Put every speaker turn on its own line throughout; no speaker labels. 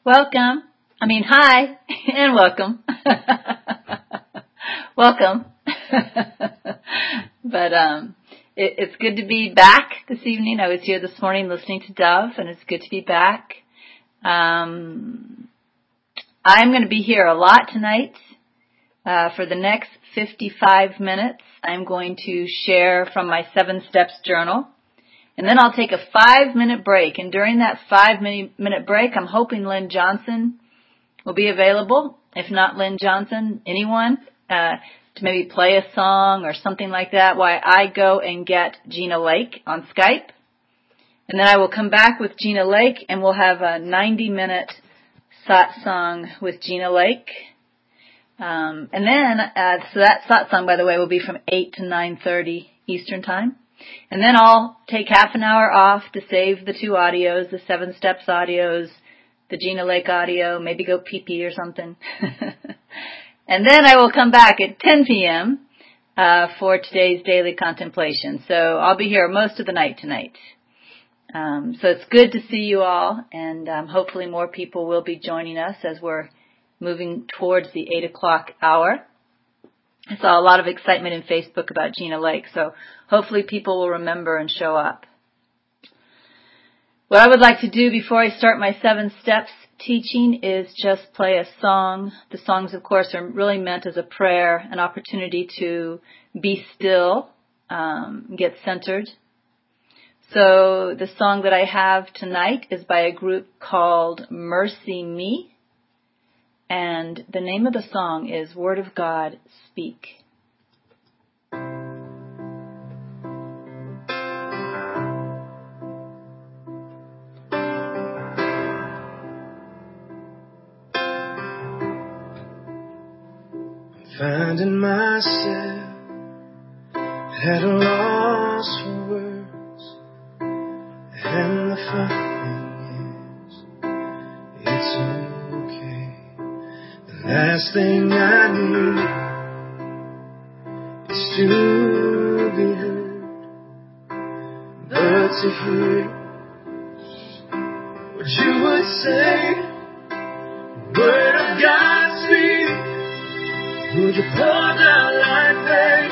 Welcome. Hi and welcome. Welcome. But it's good to be back this evening. I was here this morning listening to Dove, and it's good to be back. I'm going to be here a lot tonight. For the next 55 minutes, I'm going to share from my 7 Steps journal. And then I'll take a 5-minute break. And during that 5-minute break, I'm hoping Lynn Johnson will be available. If not Lynn Johnson, anyone, to maybe play a song or something like that while I go and get Gina Lake on Skype. And then I will come back with Gina Lake, and we'll have a 90-minute satsang with Gina Lake. So that satsang, by the way, will be from 8 to 9:30 Eastern Time. And then I'll take half an hour off to save the 2 audios, the 7 Steps audios, the Gina Lake audio, maybe go pee-pee or something. And then I will come back at 10 p.m. For today's daily contemplation. So I'll be here most of the night tonight. So it's good to see you all, and hopefully more people will be joining us as we're moving towards the 8 o'clock hour. I saw a lot of excitement in Facebook about Gina Lake, so hopefully people will remember and show up. What I would like to do before I start my 7 Steps teaching is just play a song. The songs, of course, are really meant as a prayer, an opportunity to be still, get centered. So the song that I have tonight is by a group called Mercy Me. And the name of the song is Word of God, Speak.
Finding myself at a loss for words, and the funny thing is, it's okay. The last thing I need is to be heard, but to hear what you would say. Word of God, speak. Would you pour down like rain,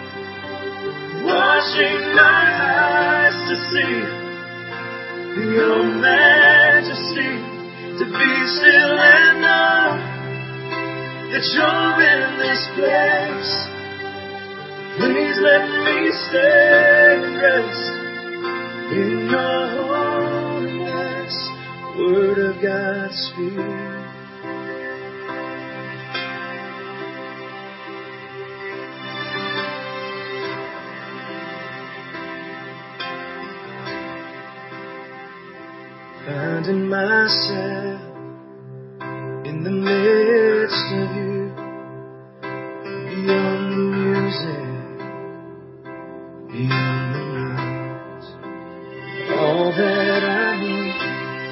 washing my eyes to see your majesty, to be still and know that you're in this place. Please let me stay and rest in your holiness. Word of God, speak. Finding myself in the midst of you, beyond the music, beyond the noise. All that I need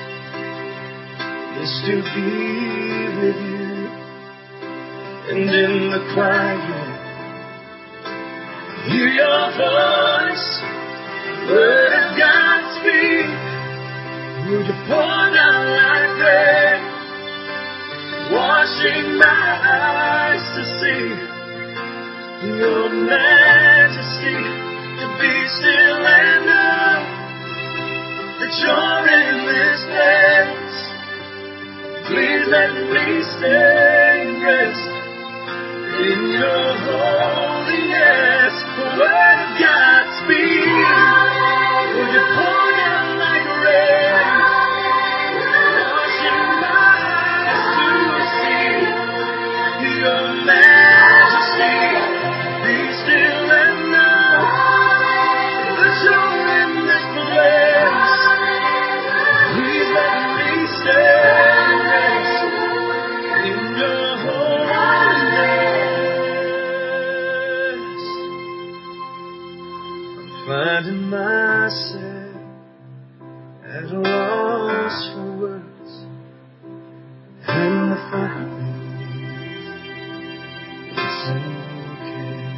is to be with you, and in the quiet, hear your voice. Word of God, speak. Would you pour down like rain, washing my eyes to see your majesty, to be still and know that you're in this place. Please let me stay and rest in your holiness. Word of God, speak. Would you pour down like rain, washing my eyes to see your majesty, be still and know that you're in this place. Please let me stay and rest in your holiness. I'm finding myself at a loss for words, and the funny thing is, it's okay.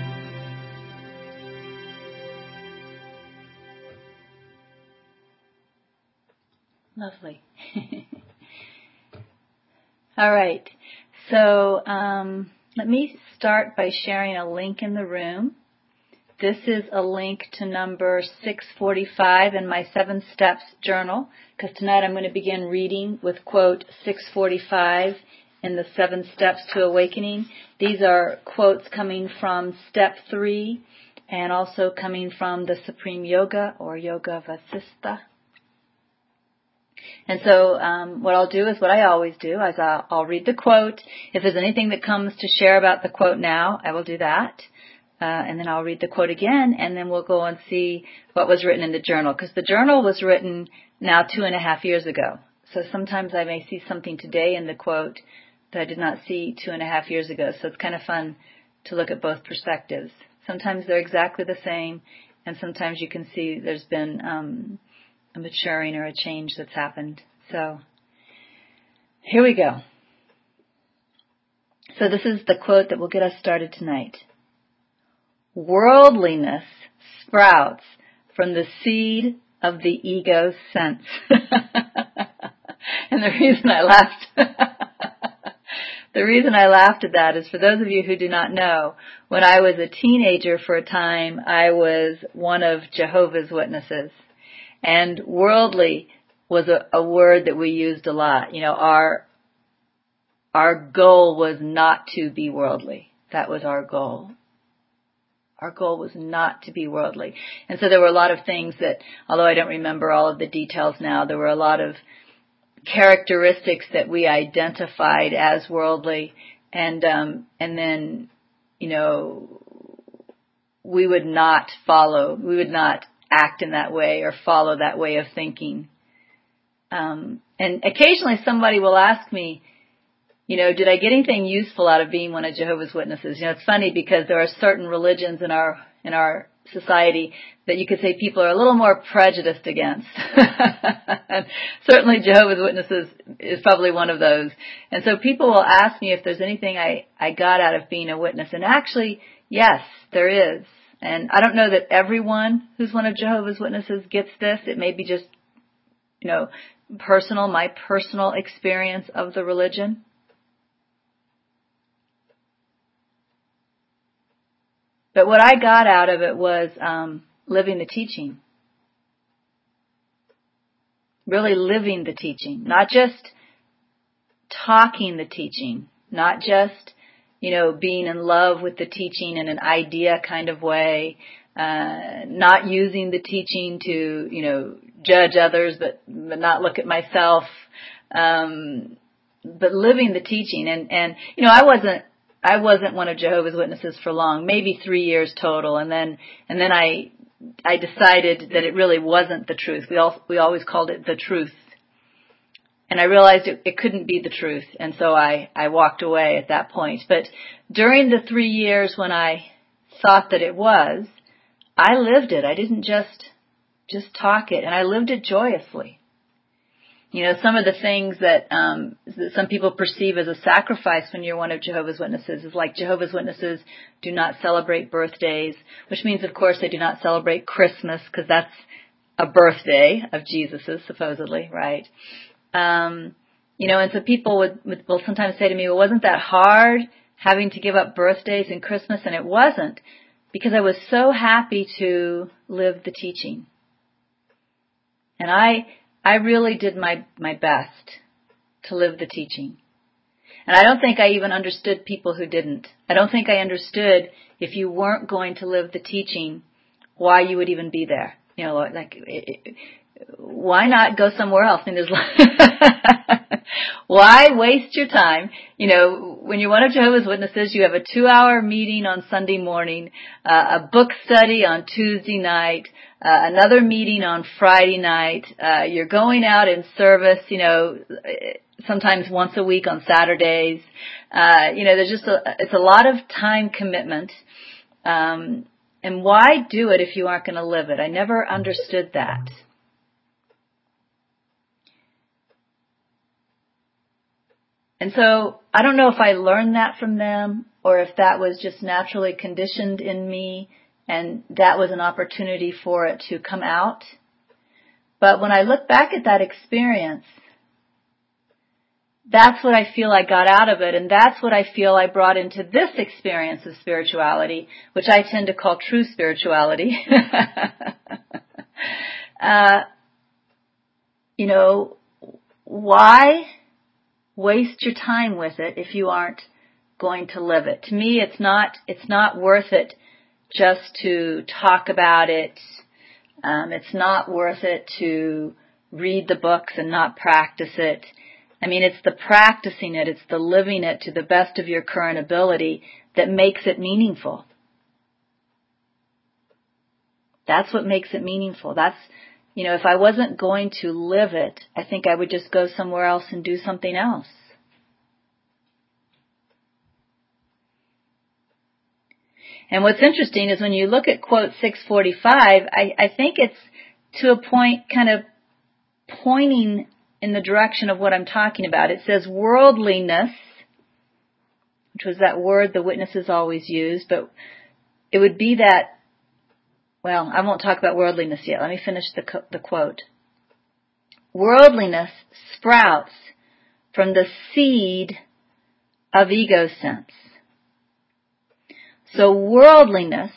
Lovely. All right. So let me start by sharing a link in the room. This is a link to number 645 in my 7 Steps journal, because tonight I'm going to begin reading with quote 645 in the 7 Steps to Awakening. These are quotes coming from Step 3 and also coming from the Supreme Yoga or Yoga Vasistha. And so what I'll do is what I always do, is I'll read the quote. If there's anything that comes to share about the quote now, I will do that. And then I'll read the quote again, and then we'll go and see what was written in the journal. Because the journal was written now 2.5 years ago. So sometimes I may see something today in the quote that I did not see 2.5 years ago. So it's kind of fun to look at both perspectives. Sometimes they're exactly the same, and sometimes you can see there's been a maturing or a change that's happened. So here we go. So this is the quote that will get us started tonight. Worldliness sprouts from the seed of the ego sense. And the reason I laughed at that is, for those of you who do not know, when I was a teenager for a time, I was one of Jehovah's Witnesses. And worldly was a word that we used a lot. You know, our goal was not to be worldly. That was our goal. Our goal was not to be worldly. And so there were a lot of things that, although I don't remember all of the details now, there were a lot of characteristics that we identified as worldly. And then, you know, we would not act in that way or follow that way of thinking. And occasionally somebody will ask me, you know, did I get anything useful out of being one of Jehovah's Witnesses? You know, it's funny because there are certain religions in our society that you could say people are a little more prejudiced against. And certainly Jehovah's Witnesses is probably one of those. And so people will ask me if there's anything I got out of being a witness. And actually, yes, there is. And I don't know that everyone who's one of Jehovah's Witnesses gets this. It may be just, you know, my personal experience of the religion. But what I got out of it was living the teaching. Really living the teaching. Not just talking the teaching. Not just, you know, being in love with the teaching in an idea kind of way. Not using the teaching to, you know, judge others but not look at myself. But living the teaching. And you know, I wasn't one of Jehovah's Witnesses for long, maybe 3 years total, and then I decided that it really wasn't the truth. We always called it the truth, and I realized it couldn't be the truth, and so I walked away at that point. But during the 3 years when I thought that it was, I lived it. I didn't just talk it, and I lived it joyously. You know, some of the things that some people perceive as a sacrifice when you're one of Jehovah's Witnesses is like Jehovah's Witnesses do not celebrate birthdays, which means, of course, they do not celebrate Christmas because that's a birthday of Jesus's, supposedly, right? You know, and so people will sometimes say to me, well, wasn't that hard having to give up birthdays and Christmas? And it wasn't, because I was so happy to live the teaching. And I really did my best to live the teaching. And I don't think I even understood people who didn't. I don't think I understood if you weren't going to live the teaching, why you would even be there. You know, like, why not go somewhere else? I mean, why waste your time? You know, when you're one of Jehovah's Witnesses, you have a 2-hour meeting on Sunday morning, a book study on Tuesday night, another meeting on Friday night. You're going out in service, you know, sometimes once a week on Saturdays. You know, it's a lot of time commitment. And why do it if you aren't going to live it? I never understood that. And so I don't know if I learned that from them or if that was just naturally conditioned in me and that was an opportunity for it to come out. But when I look back at that experience, That's what I feel I got out of it, and that's what I feel I brought into this experience of spirituality, which I tend to call true spirituality. Why waste your time with it if you aren't going to live it? To me, it's not worth it just to talk about it. It's not worth it to read the books and not practice it. I mean, it's the practicing it, it's the living it to the best of your current ability that makes it meaningful. That's what makes it meaningful. If I wasn't going to live it, I think I would just go somewhere else and do something else. And what's interesting is when you look at quote 645, I think it's to a point kind of pointing in the direction of what I'm talking about. It says worldliness, which was that word the witnesses always use, but it would be that, well, I won't talk about worldliness yet. Let me finish the quote. Worldliness sprouts from the seed of ego sense. So worldliness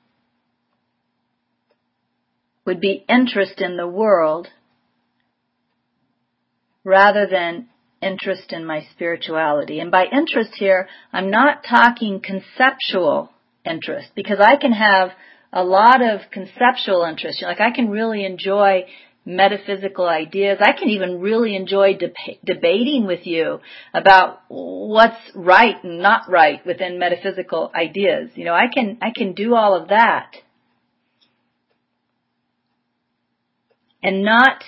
would be interest in the world rather than interest in my spirituality. And by interest here, I'm not talking conceptual interest, because I can have a lot of conceptual interest. Like I can really enjoy metaphysical ideas. I can even really enjoy debating with you about what's right and not right within metaphysical ideas. I can do all of that. And not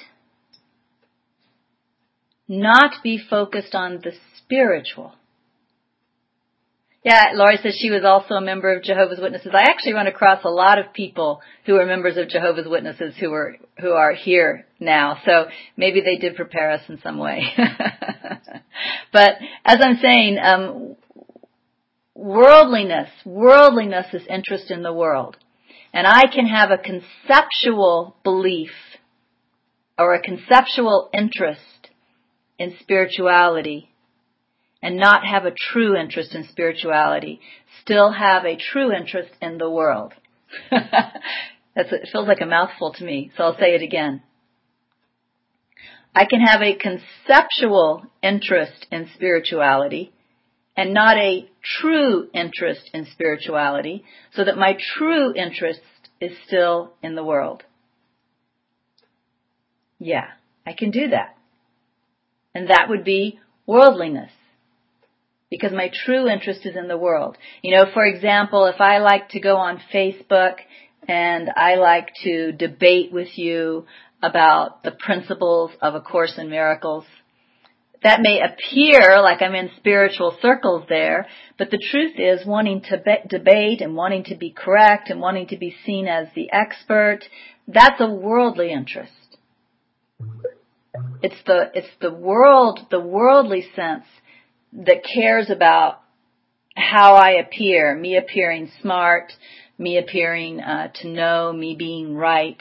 be focused on the spiritual. Yeah, Laurie says she was also a member of Jehovah's Witnesses. I actually run across a lot of people who are members of Jehovah's Witnesses who are here now. So maybe they did prepare us in some way. But as I'm saying, worldliness is interest in the world. And I can have a conceptual belief or a conceptual interest in spirituality and not have a true interest in spirituality, still have a true interest in the world. It feels like a mouthful to me, so I'll say it again. I can have a conceptual interest in spirituality and not a true interest in spirituality, so that my true interest is still in the world. Yeah, I can do that. And that would be worldliness, because my true interest is in the world. For example, if I like to go on Facebook and I like to debate with you about the principles of A Course in Miracles, that may appear like I'm in spiritual circles there, but the truth is wanting to debate and wanting to be correct and wanting to be seen as the expert, that's a worldly interest. It's the worldly sense that cares about how I appear, me appearing smart, me appearing to know, me being right.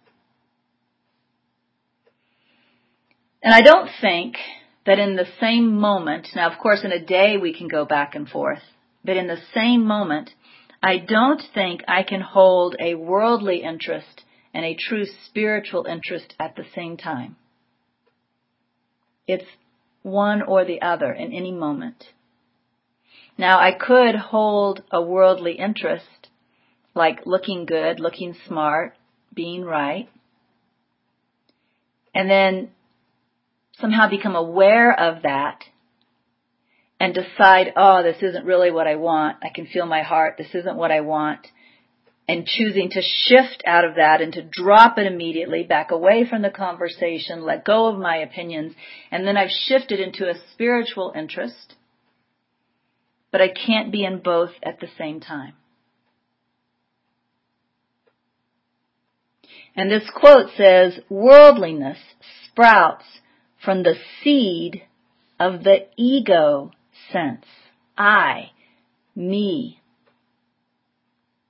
And I don't think that in the same moment, now of course in a day we can go back and forth, but in the same moment, I don't think I can hold a worldly interest and a true spiritual interest at the same time. It's one or the other in any moment. Now, I could hold a worldly interest, like looking good, looking smart, being right, and then somehow become aware of that and decide, this isn't really what I want. I can feel my heart. This isn't what I want. And choosing to shift out of that and to drop it immediately, back away from the conversation, let go of my opinions, and then I've shifted into a spiritual interest, but I can't be in both at the same time. And this quote says, worldliness sprouts from the seed of the ego sense. I, me.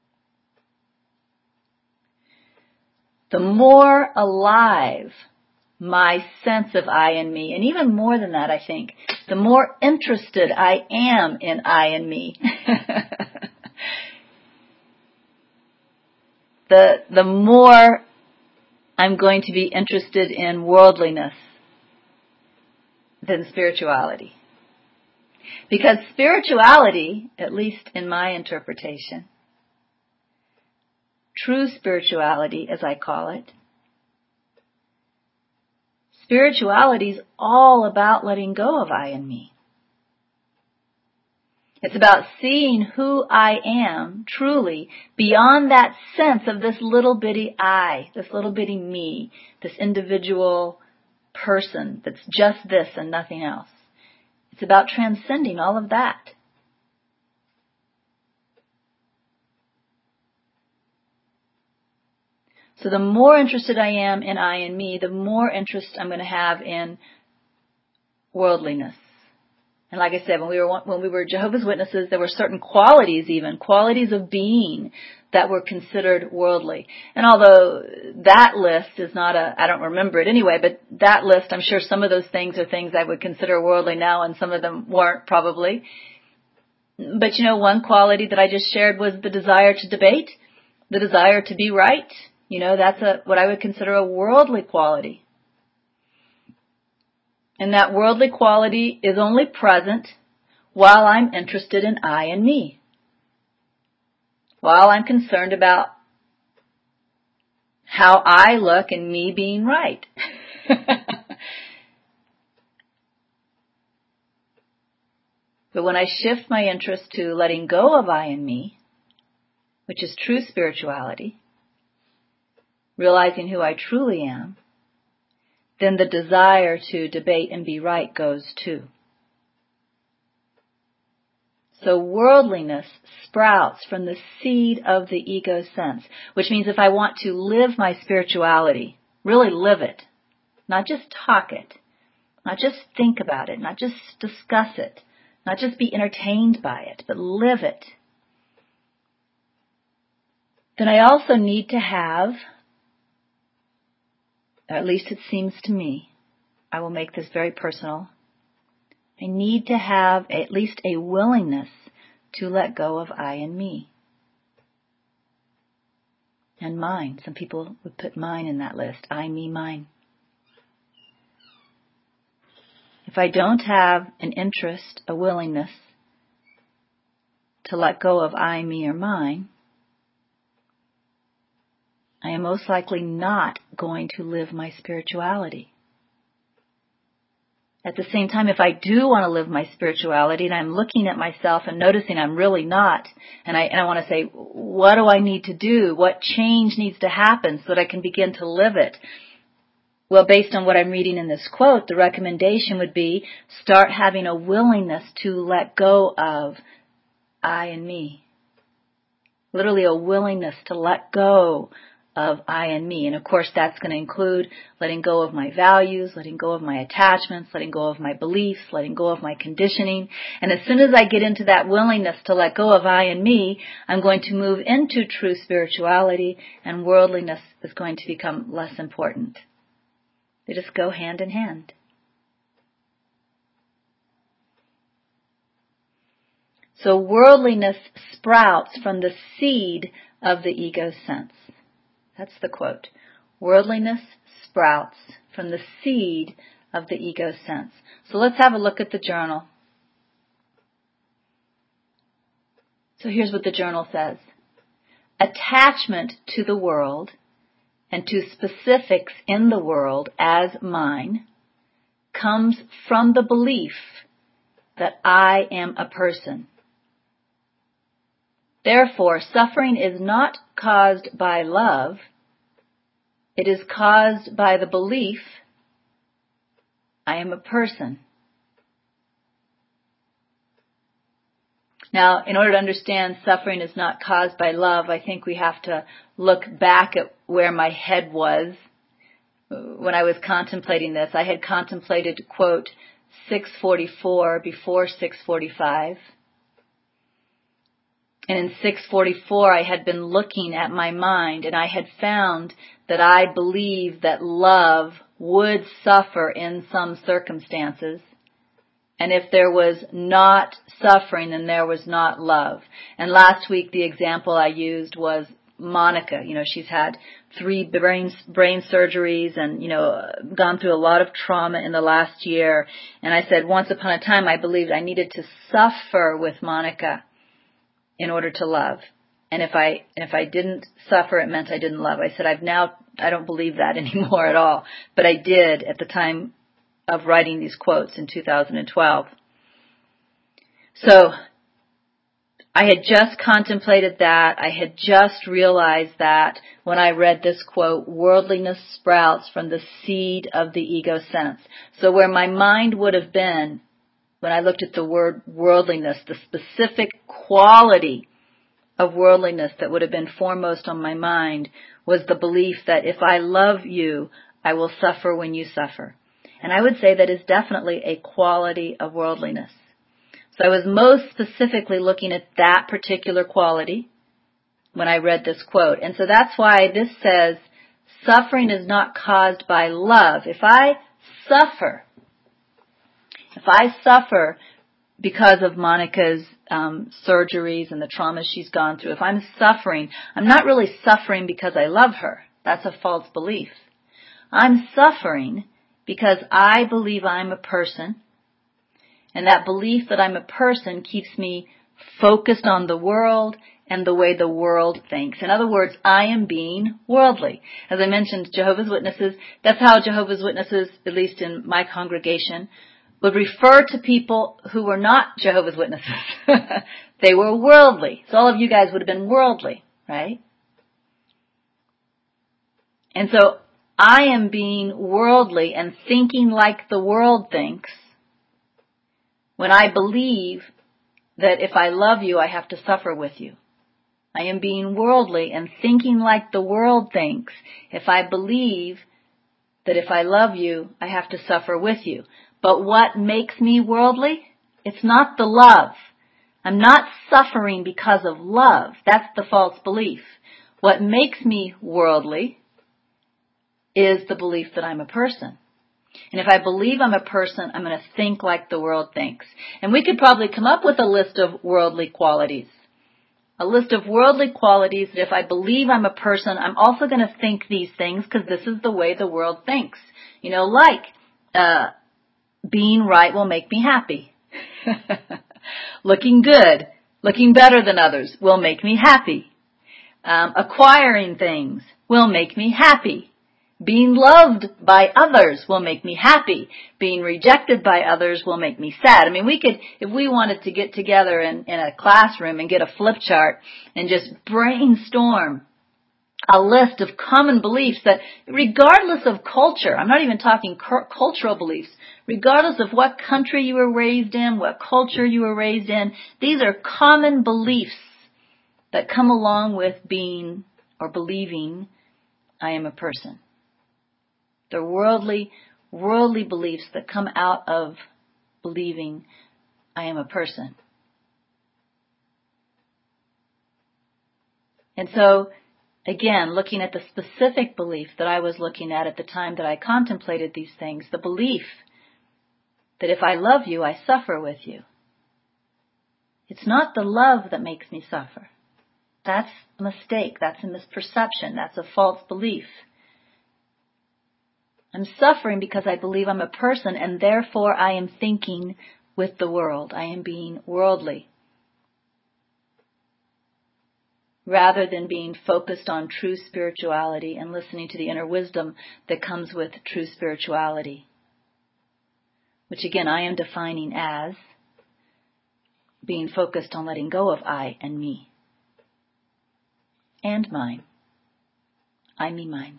The more alive my sense of I and me. And even more than that, I think, the more interested I am in I and me, the more I'm going to be interested in worldliness than spirituality. Because spirituality, at least in my interpretation, true spirituality, as I call it, spirituality is all about letting go of I and me. It's about seeing who I am truly beyond that sense of this little bitty I, this little bitty me, this individual person that's just this and nothing else. It's about transcending all of that. So the more interested I am in I and me, the more interest I'm going to have in worldliness. And like I said, when we were Jehovah's Witnesses, there were certain qualities of being that were considered worldly. And although that list is not I don't remember it anyway, but that list, I'm sure some of those things are things I would consider worldly now, and some of them weren't probably. But one quality that I just shared was the desire to debate, the desire to be right. That's what I would consider a worldly quality. And that worldly quality is only present while I'm interested in I and me. While I'm concerned about how I look and me being right. But when I shift my interest to letting go of I and me, which is true spirituality, realizing who I truly am, then the desire to debate and be right goes too. So worldliness sprouts from the seed of the ego sense, which means if I want to live my spirituality, really live it, not just talk it, not just think about it, not just discuss it, not just be entertained by it, but live it, then I also need to have, or at least it seems to me, I will make this very personal, I need to have at least a willingness to let go of I and me. And mine. Some people would put mine in that list. I, me, mine. If I don't have an interest, a willingness to let go of I, me, or mine, I am most likely not going to live my spirituality. At the same time, if I do want to live my spirituality and I'm looking at myself and noticing I'm really not, and I want to say, what do I need to do? What change needs to happen so that I can begin to live it? Well, based on what I'm reading in this quote, the recommendation would be start having a willingness to let go of I and me. Literally a willingness to let go of I and me. And of course that's going to include letting go of my values, letting go of my attachments, letting go of my beliefs, letting go of my conditioning. And as soon as I get into that willingness to let go of I and me, I'm going to move into true spirituality, and worldliness is going to become less important. They just go hand in hand. So worldliness sprouts from the seed of the ego sense. That's the quote. Worldliness sprouts from the seed of the ego sense. So let's have a look at the journal. So here's what the journal says. Attachment to the world and to specifics in the world as mine comes from the belief that I am a person. Therefore, suffering is not caused by love. It is caused by the belief I am a person. Now, in order to understand suffering is not caused by love, I think we have to look back at where my head was when I was contemplating this. I had contemplated, quote, 644 before 645. And in 644, I had been looking at my mind, and I had found that I believed that love would suffer in some circumstances. And if there was not suffering, then there was not love. And last week, the example I used was Monica. She's had 3 brain surgeries and, gone through a lot of trauma in the last year. And I said, once upon a time, I believed I needed to suffer with Monica in order to love. And if I didn't suffer, it meant I didn't love. I said, I don't believe that anymore at all. But I did at the time of writing these quotes in 2012. So I had just contemplated that. I had just realized that when I read this quote, worldliness sprouts from the seed of the ego sense. So where my mind would have been when I looked at the word worldliness, the specific quality of worldliness that would have been foremost on my mind was the belief that if I love you, I will suffer when you suffer. And I would say that is definitely a quality of worldliness. So I was most specifically looking at that particular quality when I read this quote. And so that's why this says, suffering is not caused by love. If I suffer because of Monica's surgeries and the traumas she's gone through, if I'm suffering, I'm not really suffering because I love her. That's a false belief. I'm suffering because I believe I'm a person, and that belief that I'm a person keeps me focused on the world and the way the world thinks. In other words, I am being worldly. As I mentioned, Jehovah's Witnesses, that's how Jehovah's Witnesses, at least in my congregation, would refer to people who were not Jehovah's Witnesses. They were worldly. So all of you guys would have been worldly, right? And so I am being worldly and thinking like the world thinks when I believe that if I love you, I have to suffer with you. I am being worldly and thinking like the world thinks if I believe that if I love you, I have to suffer with you. But what makes me worldly? It's not the love. I'm not suffering because of love. That's the false belief. What makes me worldly is the belief that I'm a person. And if I believe I'm a person, I'm going to think like the world thinks. And we could probably come up with a list of worldly qualities. A list of worldly qualities that if I believe I'm a person, I'm also going to think these things because this is the way the world thinks. Being right will make me happy. Looking good, looking better than others will make me happy. Acquiring things will make me happy. Being loved by others will make me happy. Being rejected by others will make me sad. I mean, we could, if we wanted to get together in a classroom and get a flip chart and just brainstorm a list of common beliefs that regardless of culture, I'm not even talking cultural beliefs, regardless of what country you were raised in, what culture you were raised in, these are common beliefs that come along with being or believing I am a person. They're worldly beliefs that come out of believing I am a person. And so, again, looking at the specific belief that I was looking at the time that I contemplated these things, the belief that if I love you, I suffer with you. It's not the love that makes me suffer. That's a mistake. That's a misperception. That's a false belief. I'm suffering because I believe I'm a person, and therefore I am thinking with the world. I am being worldly, rather than being focused on true spirituality and listening to the inner wisdom that comes with true spirituality, which again I am defining as being focused on letting go of I and me and mine. I, me, mine.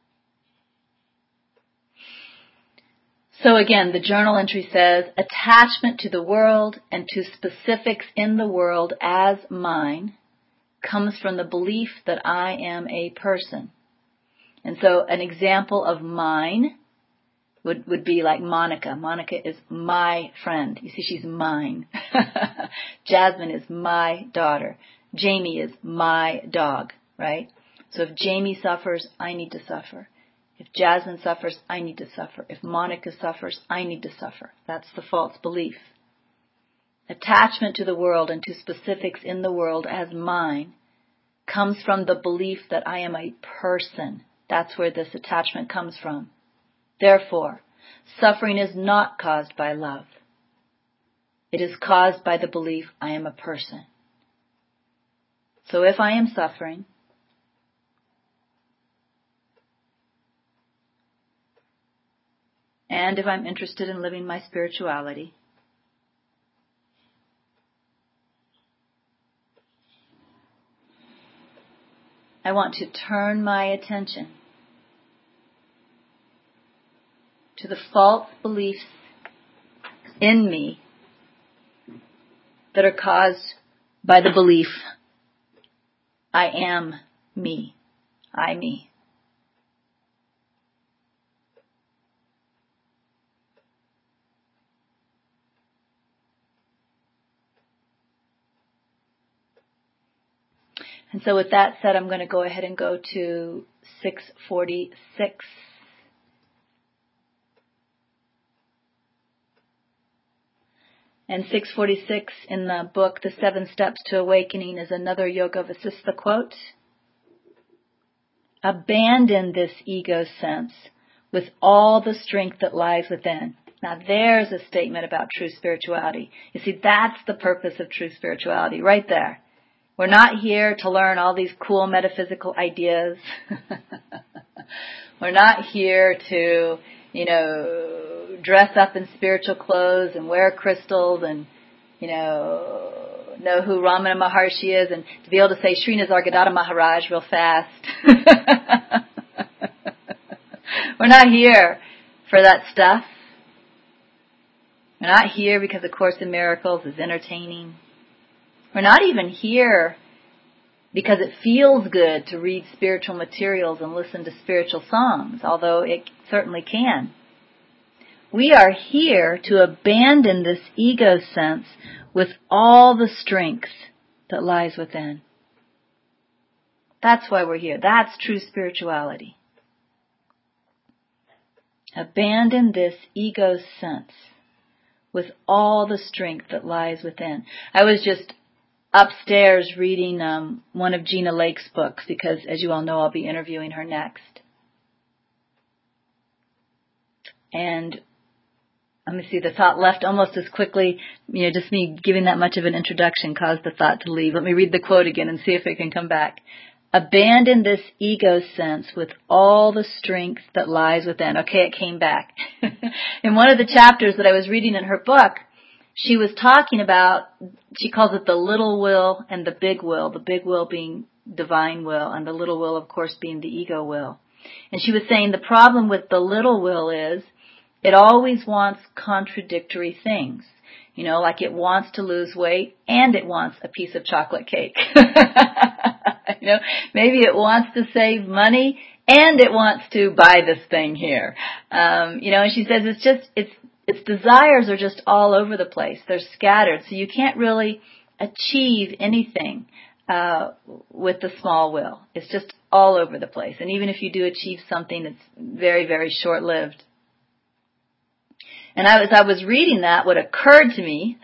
So again, the journal entry says, attachment to the world and to specifics in the world as mine comes from the belief that I am a person. And so an example of mine would be like Monica. Monica is my friend. You see, she's mine. Jasmine is my daughter. Jamie is my dog, right? So if Jamie suffers, I need to suffer. If Jasmine suffers, I need to suffer. If Monica suffers, I need to suffer. That's the false belief. Attachment to the world and to specifics in the world as mine comes from the belief that I am a person. That's where this attachment comes from. Therefore, suffering is not caused by love. It is caused by the belief I am a person. So if I am suffering, and if I'm interested in living my spirituality, I want to turn my attention to the false beliefs in me that are caused by the belief I am me, I me. And so with that said, I'm going to go ahead and go to 646. And 646 in the book, The 7 Steps to Awakening, is another Yoga Vasistha quote. Abandon this ego sense with all the strength that lies within. Now there's a statement about true spirituality. You see, that's the purpose of true spirituality, right there. We're not here to learn all these cool metaphysical ideas. We're not here to, dress up in spiritual clothes and wear crystals and, know who Ramana Maharshi is and to be able to say Sri Nisargadatta Maharaj real fast. We're not here for that stuff. We're not here because A Course in Miracles is entertaining. We're not even here because it feels good to read spiritual materials and listen to spiritual songs, although it certainly can. We are here to abandon this ego sense with all the strength that lies within. That's why we're here. That's true spirituality. Abandon this ego sense with all the strength that lies within. I was just upstairs reading one of Gina Lake's books because, as you all know, I'll be interviewing her next. And let me see, the thought left almost as quickly, just me giving that much of an introduction caused the thought to leave. Let me read the quote again and see if it can come back. Abandon this ego sense with all the strength that lies within. Okay, it came back. In one of the chapters that I was reading in her book, she was talking about, she calls it the little will and the big will being divine will, and the little will, of course, being the ego will. And she was saying the problem with the little will is it always wants contradictory things. Like it wants to lose weight and it wants a piece of chocolate cake. Maybe it wants to save money and it wants to buy this thing here. And she says its desires are just all over the place. They're scattered. So you can't really achieve anything with the small will. It's just all over the place. And even if you do achieve something, it's very, very short-lived. And as I was reading that, what occurred to me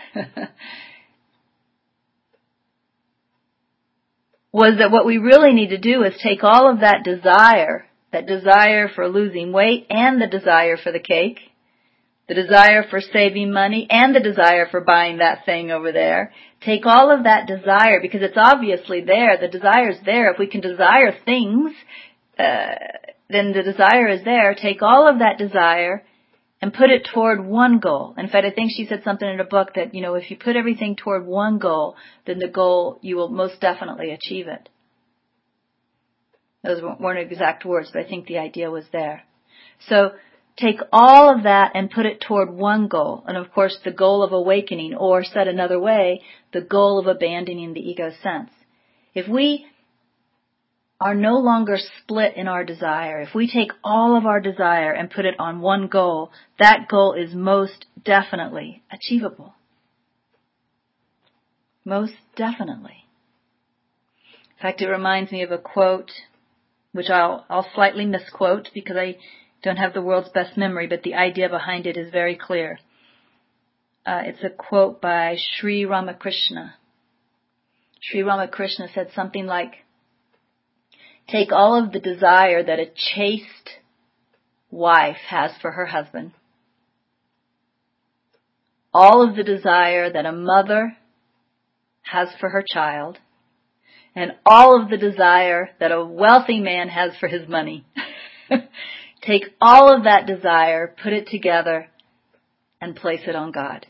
was that what we really need to do is take all of that desire for losing weight and the desire for the cake, the desire for saving money and the desire for buying that thing over there. Take all of that desire, because it's obviously there. The desire is there. If we can desire things, then the desire is there. Take all of that desire and put it toward one goal. In fact, I think she said something in her book that, if you put everything toward one goal, then the goal, you will most definitely achieve it. Those weren't exact words, but I think the idea was there. So take all of that and put it toward one goal. And of course, the goal of awakening, or said another way, the goal of abandoning the ego sense. If we are no longer split in our desire, if we take all of our desire and put it on one goal, that goal is most definitely achievable. Most definitely. In fact, it reminds me of a quote which I'll slightly misquote because I don't have the world's best memory, but the idea behind it is very clear. It's a quote by Sri Ramakrishna. Sri Ramakrishna said something like, take all of the desire that a chaste wife has for her husband, all of the desire that a mother has for her child, and all of the desire that a wealthy man has for his money. Take all of that desire, put it together, and place it on God.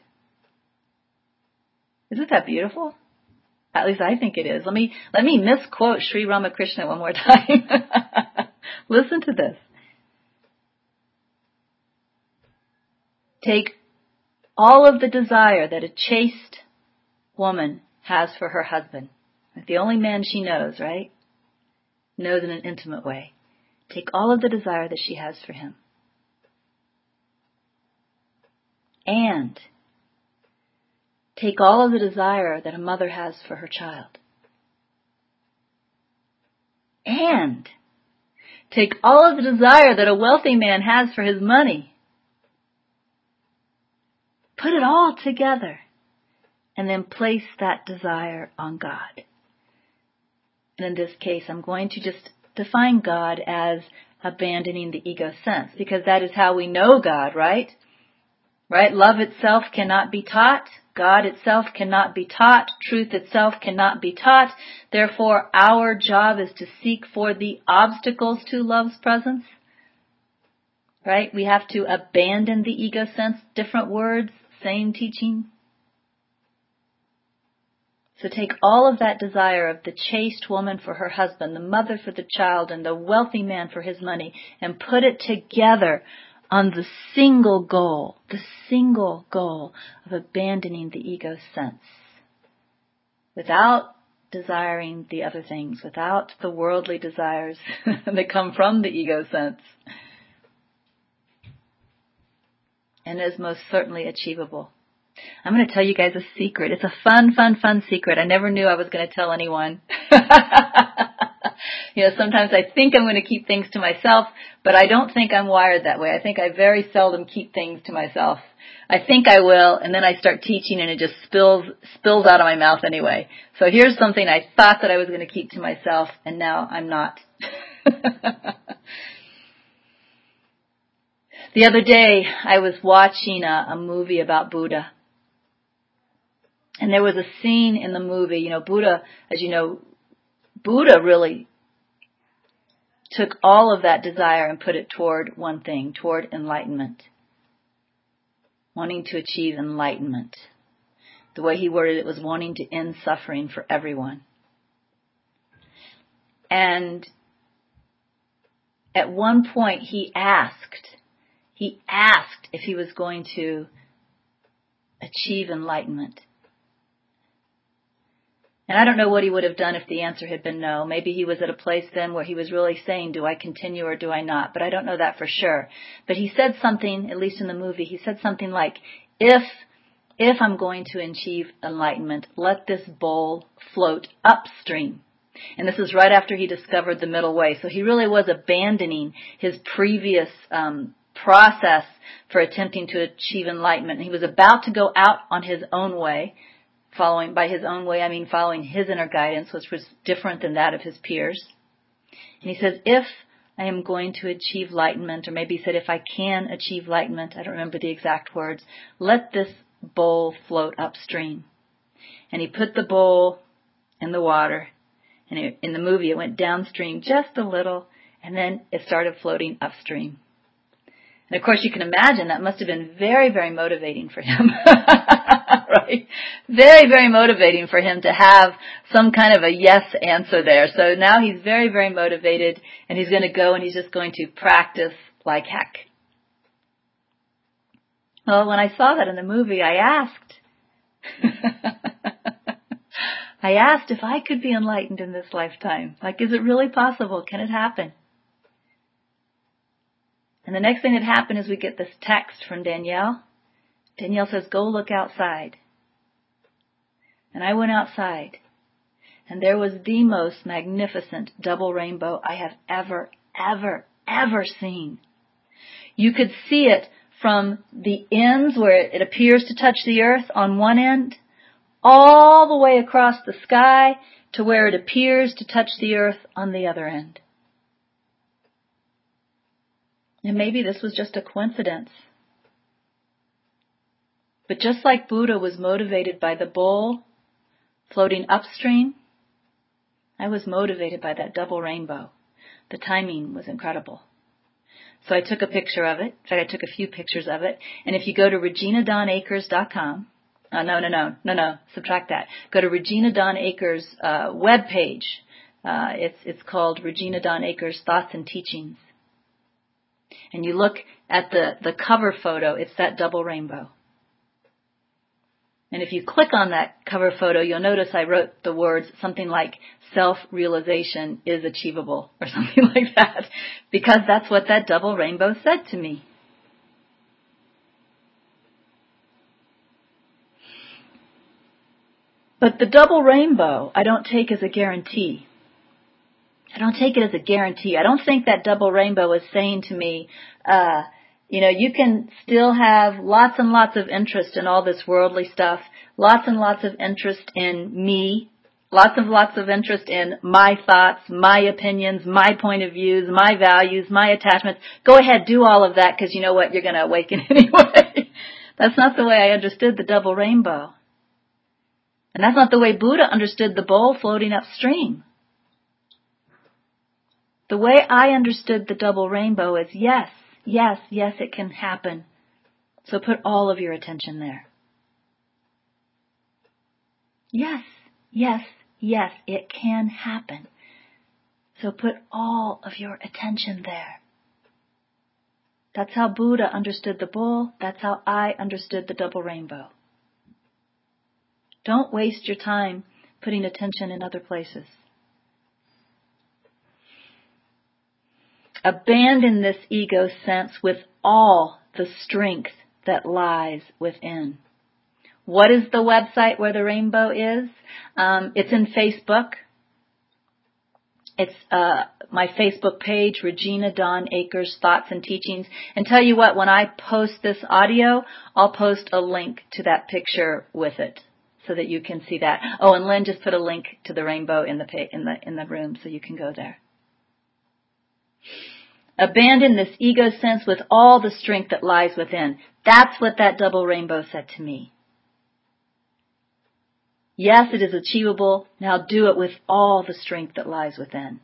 Isn't that beautiful? At least I think it is. Let me misquote Sri Ramakrishna one more time. Listen to this. Take all of the desire that a chaste woman has for her husband. Like the only man she knows, right? Knows in an intimate way. Take all of the desire that she has for him. And take all of the desire that a mother has for her child. And take all of the desire that a wealthy man has for his money. Put it all together. And then place that desire on God. And in this case, I'm going to just define God as abandoning the ego sense, because that is how we know God, right? Right? Love itself cannot be taught. God itself cannot be taught. Truth itself cannot be taught. Therefore, our job is to seek for the obstacles to love's presence. Right? We have to abandon the ego sense. Different words, same teaching. So take all of that desire of the chaste woman for her husband, the mother for the child, and the wealthy man for his money, and put it together on the single goal of abandoning the ego sense. Without desiring the other things, without the worldly desires that come from the ego sense. And is most certainly achievable. I'm going to tell you guys a secret. It's a fun secret. I never knew I was going to tell anyone. Sometimes I think I'm going to keep things to myself, but I don't think I'm wired that way. I think I very seldom keep things to myself. I think I will, and then I start teaching and it just spills out of my mouth anyway. So here's something I thought that I was going to keep to myself, and now I'm not. The other day, I was watching a movie about Buddha. And there was a scene in the movie, Buddha, as you know, Buddha really took all of that desire and put it toward one thing, toward enlightenment. Wanting to achieve enlightenment. The way he worded it was wanting to end suffering for everyone. And at one point he asked if he was going to achieve enlightenment. And I don't know what he would have done if the answer had been no. Maybe he was at a place then where he was really saying, do I continue or do I not? But I don't know that for sure. But he said something, at least in the movie, he said something like, if I'm going to achieve enlightenment, let this bowl float upstream. And this is right after he discovered the middle way. So he really was abandoning his previous process for attempting to achieve enlightenment. He was about to go out on his own way. By his own way, I mean following his inner guidance, which was different than that of his peers. And he says, if I am going to achieve enlightenment, or maybe he said, if I can achieve enlightenment, I don't remember the exact words, let this bowl float upstream. And he put the bowl in the water, and in the movie it went downstream just a little, and then it started floating upstream. And of course you can imagine that must have been very, very motivating for him. Right? Very, very motivating for him to have some kind of a yes answer there. So now he's very, very motivated, and he's going to go and he's just going to practice like heck. Well, when I saw that in the movie, I asked if I could be enlightened in this lifetime. Like, is it really possible? Can it happen? And the next thing that happened is we get this text from Danielle. Danielle says, go look outside. And I went outside. And there was the most magnificent double rainbow I have ever seen. You could see it from the ends where it appears to touch the earth on one end, all the way across the sky to where it appears to touch the earth on the other end. And maybe this was just a coincidence. But just like Buddha was motivated by the bowl floating upstream, I was motivated by that double rainbow. The timing was incredible. So I took a picture of it. In fact, I took a few pictures of it. And if you go to reginadawnakers.com, subtract that. Go to Regina Dawn Akers' webpage. It's called Regina Dawn Akers Thoughts and Teachings. And you look at the cover photo, it's that double rainbow. And if you click on that cover photo, you'll notice I wrote the words something like self-realization is achievable or something like that, because that's what that double rainbow said to me. But the double rainbow I don't take as a guarantee. I don't take it as a guarantee. I don't think that double rainbow is saying to me, you can still have lots and lots of interest in all this worldly stuff, lots and lots of interest in me, lots of interest in my thoughts, my opinions, my point of views, my values, my attachments. Go ahead, do all of that, because you know what? You're going to awaken anyway. That's not the way I understood the double rainbow. And that's not the way Buddha understood the bowl floating upstream. The way I understood the double rainbow is yes, it can happen. So put all of your attention there. Yes, it can happen. So put all of your attention there. That's how Buddha understood the bowl. That's how I understood the double rainbow. Don't waste your time putting attention in other places. Abandon this ego sense with all the strength that lies within. What is the website where the rainbow is? It's in Facebook. It's my Facebook page, Regina Dawn Akers Thoughts and Teachings. And tell you what, when I post this audio, I'll post a link to that picture with it so that you can see that. Oh, and Lynn just put a link to the rainbow in the room so you can go there. Abandon this ego sense with all the strength that lies within. That's what that double rainbow said to me. Yes, it is achievable. Now do it with all the strength that lies within.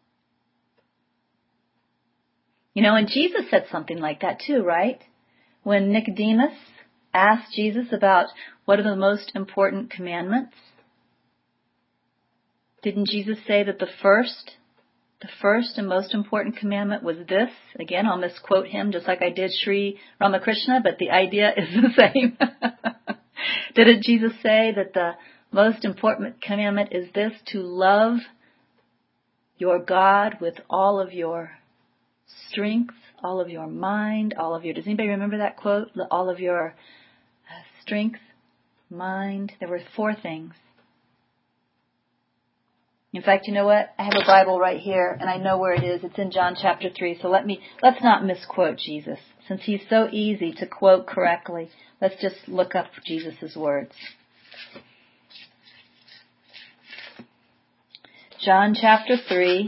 And Jesus said something like that too, right? When Nicodemus asked Jesus about what are the most important commandments, didn't Jesus say that the first and most important commandment was this? Again, I'll misquote him just like I did Sri Ramakrishna, but the idea is the same. Didn't Jesus say that the most important commandment is this, to love your God with all of your strength, all of your mind, all of your... Does anybody remember that quote? All of your strength, mind. There were 4 things. In fact, you know what? I have a Bible right here, and I know where it is. It's in John chapter 3. So let's not misquote Jesus. Since he's so easy to quote correctly, let's just look up Jesus' words. John chapter 3.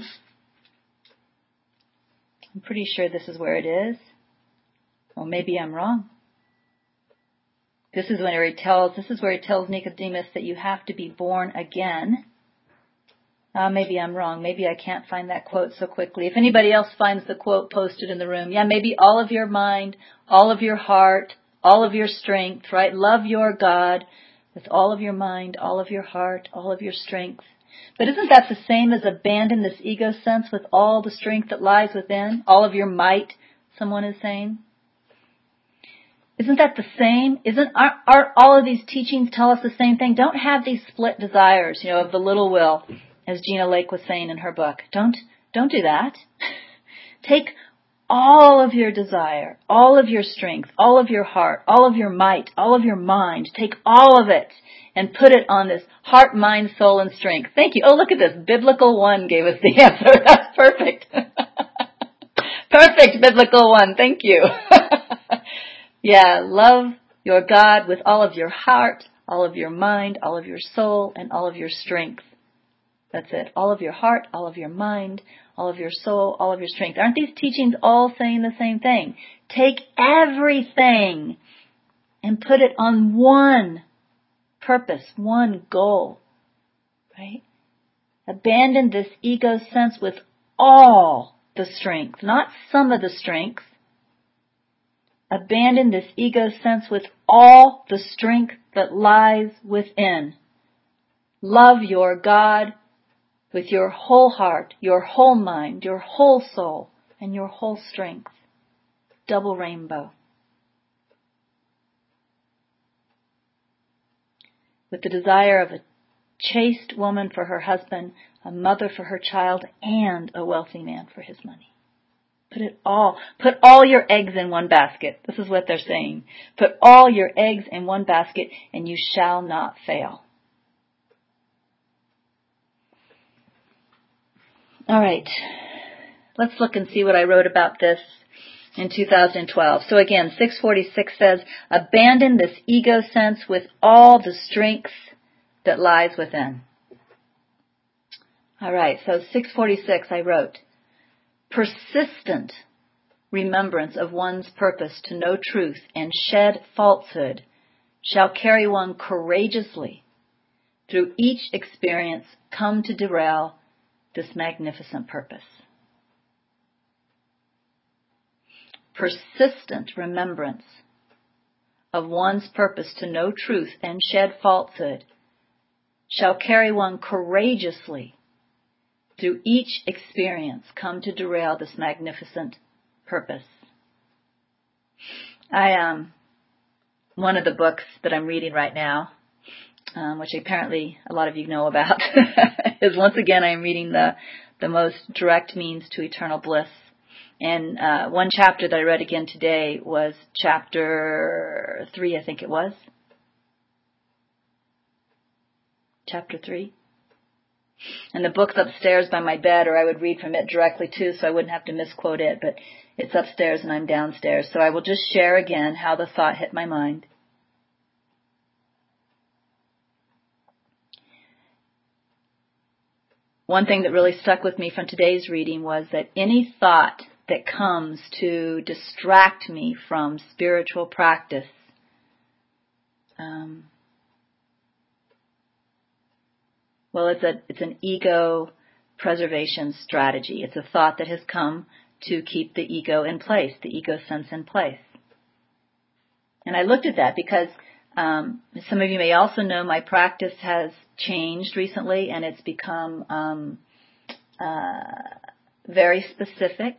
I'm pretty sure this is where it is. Well, maybe I'm wrong. This is where he tells Nicodemus that you have to be born again. Maybe I'm wrong. Maybe I can't find that quote so quickly. If anybody else finds the quote posted in the room, maybe all of your mind, all of your heart, all of your strength, right? Love your God with all of your mind, all of your heart, all of your strength. But isn't that the same as abandon this ego sense with all the strength that lies within? All of your might, someone is saying. Isn't that the same? Aren't all of these teachings tell us the same thing? Don't have these split desires, of the little will, as Gina Lake was saying in her book. Don't do that. Take all of your desire, all of your strength, all of your heart, all of your might, all of your mind. Take all of it and put it on this heart, mind, soul, and strength. Thank you. Oh, look at this. Biblical 1 gave us the answer. That's perfect. Perfect, Biblical 1. Thank you. Yeah, love your God with all of your heart, all of your mind, all of your soul, and all of your strength. That's it. All of your heart, all of your mind, all of your soul, all of your strength. Aren't these teachings all saying the same thing? Take everything and put it on one purpose, one goal, right? Abandon this ego sense with all the strength, not some of the strength. Abandon this ego sense with all the strength that lies within. Love your God with your whole heart, your whole mind, your whole soul, and your whole strength. Double rainbow. With the desire of a chaste woman for her husband, a mother for her child, and a wealthy man for his money. Put all your eggs in one basket. This is what they're saying. Put all your eggs in one basket and you shall not fail. All right. Let's look and see what I wrote about this in 2012. So again, 646 says, abandon this ego sense with all the strength that lies within. All right. So 646 I wrote, persistent remembrance of one's purpose to know truth and shed falsehood shall carry one courageously through each experience come to derail this magnificent purpose. Persistent remembrance of one's purpose to know truth and shed falsehood shall carry one courageously through each experience come to derail this magnificent purpose. One of the books that I'm reading right now, which apparently a lot of you know about, is once again I'm reading the most direct means to eternal bliss. And one chapter that I read again today was chapter 3, I think it was. Chapter 3. And the book's upstairs by my bed, or I would read from it directly too, so I wouldn't have to misquote it, but it's upstairs and I'm downstairs. So I will just share again how the thought hit my mind. One thing that really stuck with me from today's reading was that any thought that comes to distract me from spiritual practice, it's an ego preservation strategy. It's a thought that has come to keep the ego in place, the ego sense in place. And I looked at that because some of you may also know my practice has changed recently, and it's become very specific.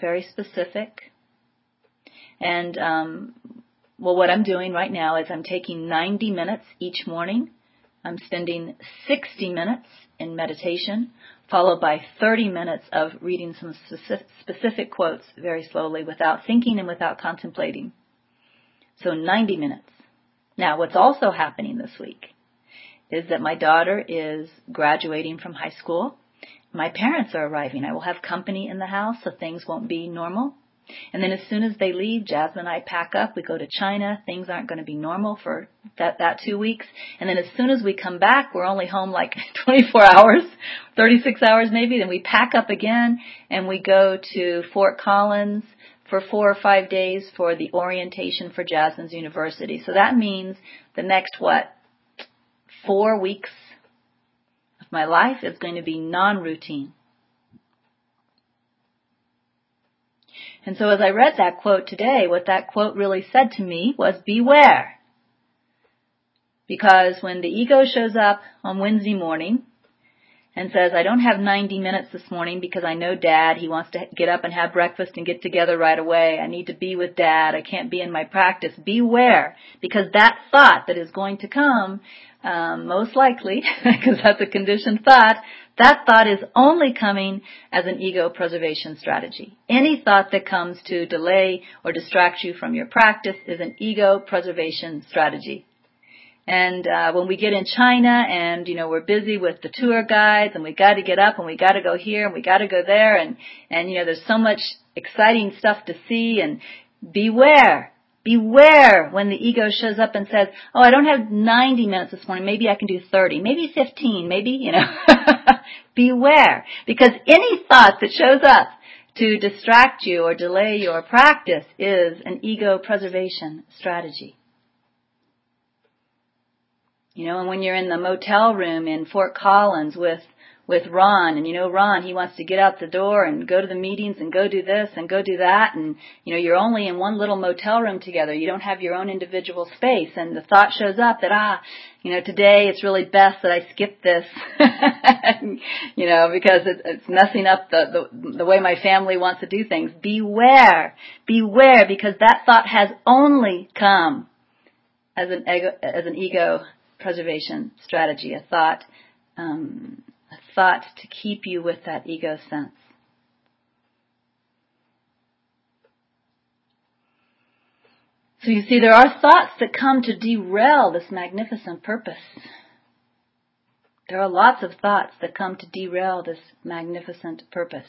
And what I'm doing right now is I'm taking 90 minutes each morning. I'm spending 60 minutes in meditation, followed by 30 minutes of reading some specific quotes very slowly without thinking and without contemplating. So 90 minutes. Now, what's also happening this week is that my daughter is graduating from high school. My parents are arriving. I will have company in the house, so things won't be normal. And then as soon as they leave, Jasmine and I pack up. We go to China. Things aren't going to be normal for that 2 weeks. And then as soon as we come back, we're only home like 24 hours, 36 hours maybe. Then we pack up again and we go to Fort Collins for 4 or 5 days for the orientation for Jasmine's university. So that means the next, 4 weeks of my life is going to be non-routine. And so as I read that quote today, what that quote really said to me was beware. Because when the ego shows up on Wednesday morning and says, I don't have 90 minutes this morning because I know Dad, he wants to get up and have breakfast and get together right away. I need to be with Dad. I can't be in my practice. Beware, because that thought that is going to come, most likely, because that's a conditioned thought, that thought is only coming as an ego preservation strategy. Any thought that comes to delay or distract you from your practice is an ego preservation strategy. And when we get in China and, we're busy with the tour guides and we got to get up and we got to go here and we got to go there and, there's so much exciting stuff to see, and beware when the ego shows up and says, oh, I don't have 90 minutes this morning. Maybe I can do 30, maybe 15, maybe, Beware, because any thought that shows up to distract you or delay your practice is an ego preservation strategy. And when you're in the motel room in Fort Collins with Ron, and Ron, he wants to get out the door and go to the meetings and go do this and go do that, and you're only in one little motel room together. You don't have your own individual space, and the thought shows up that today it's really best that I skip this, because it's messing up the way my family wants to do things. Beware, because that thought has only come as an ego preservation strategy, a thought to keep you with that ego sense. So you see, there are thoughts that come to derail this magnificent purpose. There are lots of thoughts that come to derail this magnificent purpose.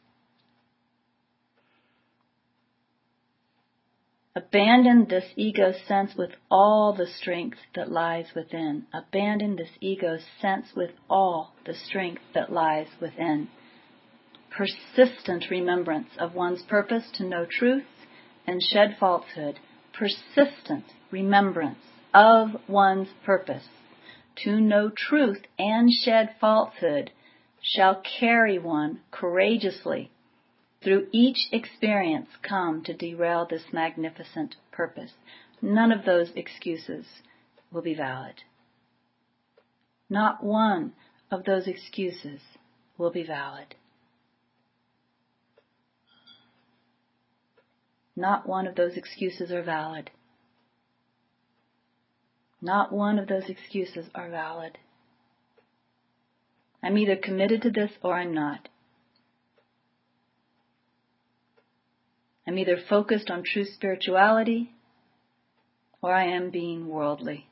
Abandon this ego sense with all the strength that lies within. Abandon this ego sense with all the strength that lies within. Persistent remembrance of one's purpose to know truth and shed falsehood. Persistent remembrance of one's purpose to know truth and shed falsehood shall carry one courageously through each experience come to derail this magnificent purpose. None of those excuses will be valid. Not one of those excuses will be valid. Not one of those excuses are valid. Not one of those excuses are valid. I'm either committed to this or I'm not. I'm either focused on true spirituality or I am being worldly.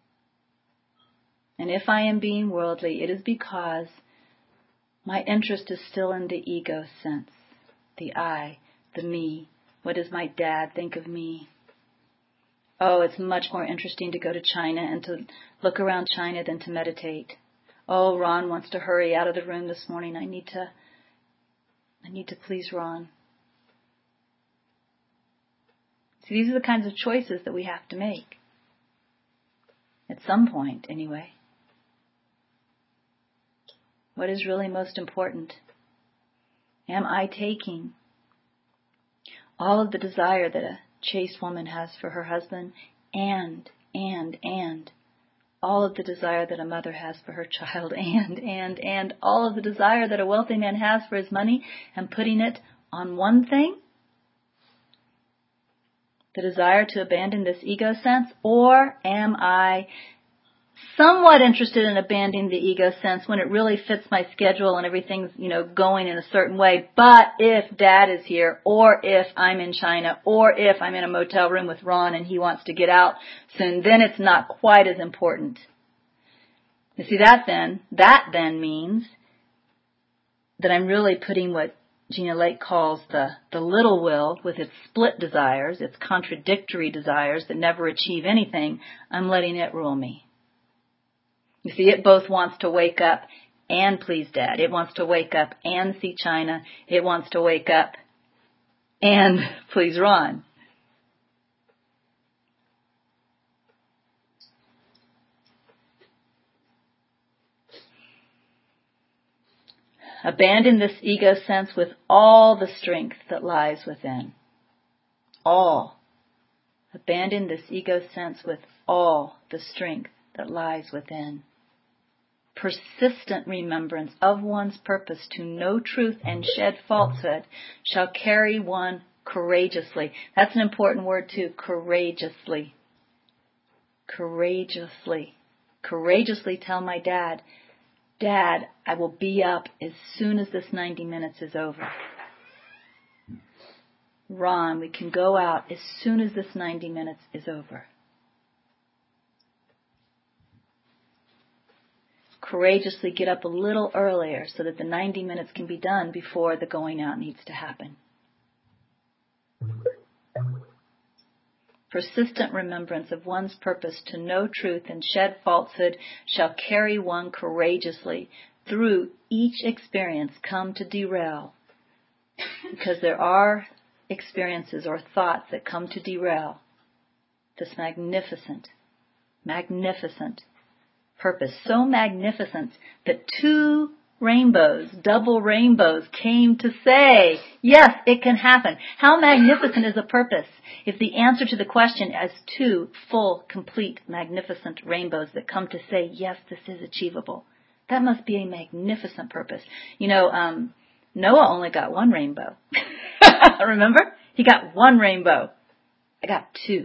And if I am being worldly, it is because my interest is still in the ego sense, the I, the me. What does my dad think of me? Oh, it's much more interesting to go to China and to look around China than to meditate. Oh, Ron wants to hurry out of the room this morning. I need to please Ron. So these are the kinds of choices that we have to make. At some point, anyway. What is really most important? Am I taking all of the desire that a chaste woman has for her husband and all of the desire that a mother has for her child and all of the desire that a wealthy man has for his money and putting it on one thing? The desire to abandon this ego sense? Or am I somewhat interested in abandoning the ego sense when it really fits my schedule and everything's, going in a certain way? But if Dad is here, or if I'm in China, or if I'm in a motel room with Ron and he wants to get out soon, then it's not quite as important. You see, that then means that I'm really putting what Gina Lake calls the little will with its split desires, its contradictory desires that never achieve anything. I'm letting it rule me. You see, it both wants to wake up and please Dad. It wants to wake up and see China. It wants to wake up and please Ron. Abandon this ego sense with all the strength that lies within. All. Abandon this ego sense with all the strength that lies within. Persistent remembrance of one's purpose to know truth and shed falsehood shall carry one courageously. That's an important word too, courageously. Courageously. Courageously tell my dad, Dad, I will be up as soon as this 90 minutes is over. Ron, we can go out as soon as this 90 minutes is over. courageously get up a little earlier so that the 90 minutes can be done before the going out needs to happen. Persistent remembrance of one's purpose to know truth and shed falsehood shall carry one courageously through each experience come to derail. Because there are experiences or thoughts that come to derail this magnificent purpose. So magnificent that 2 rainbows, double rainbows, came to say, yes, it can happen. How magnificent is a purpose if the answer to the question is 2 full, complete, magnificent rainbows that come to say, yes, this is achievable. That must be a magnificent purpose. Noah only got 1 rainbow. Remember? He got 1 rainbow. I got 2.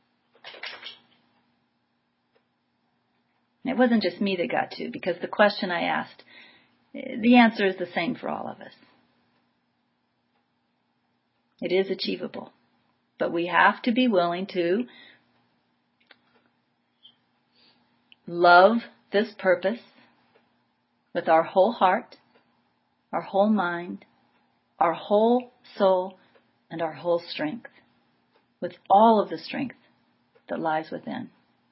It wasn't just me that got 2, because the question I asked, the answer is the same for all of us. It is achievable. But we have to be willing to love this purpose with our whole heart, our whole mind, our whole soul, and our whole strength. With all of the strength that lies within.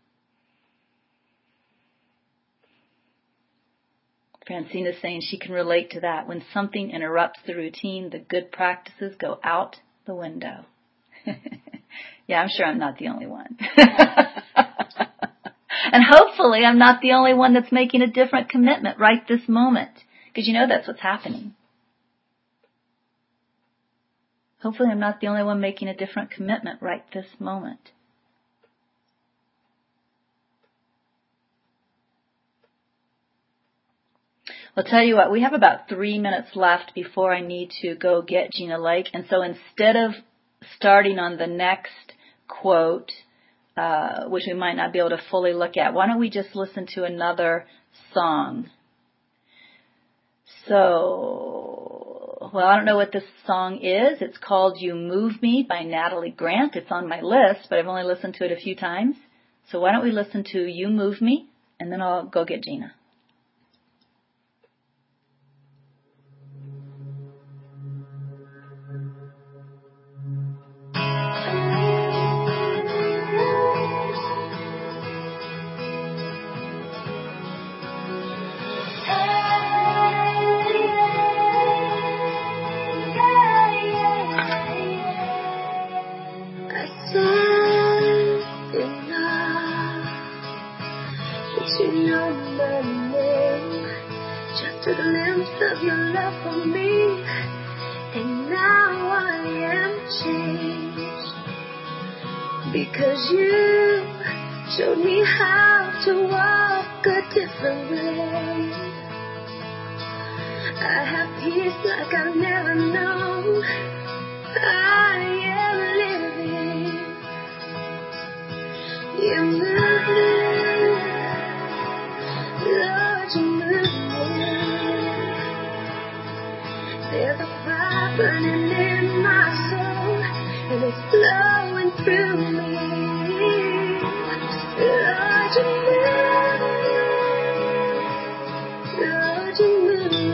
Francine is saying she can relate to that. When something interrupts the routine, the good practices go out the window. Yeah, I'm sure I'm not the only one. And hopefully I'm not the only one that's making a different commitment right this moment. Because that's what's happening. Hopefully I'm not the only one making a different commitment right this moment. I'll tell you what, we have about 3 minutes left before I need to go get Gina Lake. And so instead of starting on the next quote, which we might not be able to fully look at, why don't we just listen to another song? So, I don't know what this song is. It's called You Move Me by Natalie Grant. It's on my list, but I've only listened to it a few times. So why don't we listen to You Move Me, and then I'll go get Gina.
A glimpse of your love for me, and now I am changed, because you showed me how to walk a different way. I have peace like I've never known. I am living. You move me, Lord, you move me. There's a fire burning in my soul, and it's flowing through me. Lord, you move me. Lord, you move me.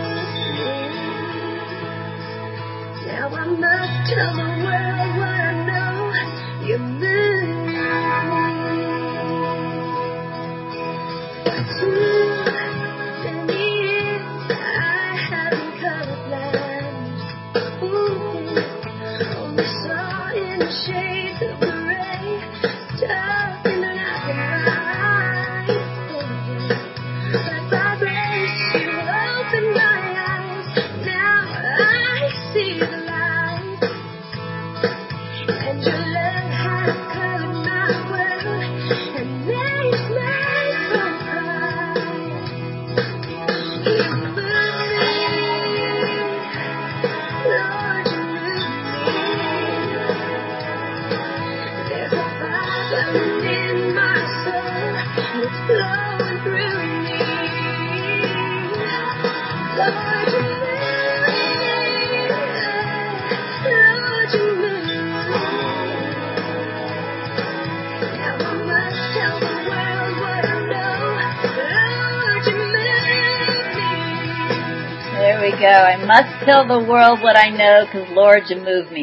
Now I must tell the world what I know. You move me. Shades of gray,
go. I must tell the world what I know, 'cause Lord, you move me.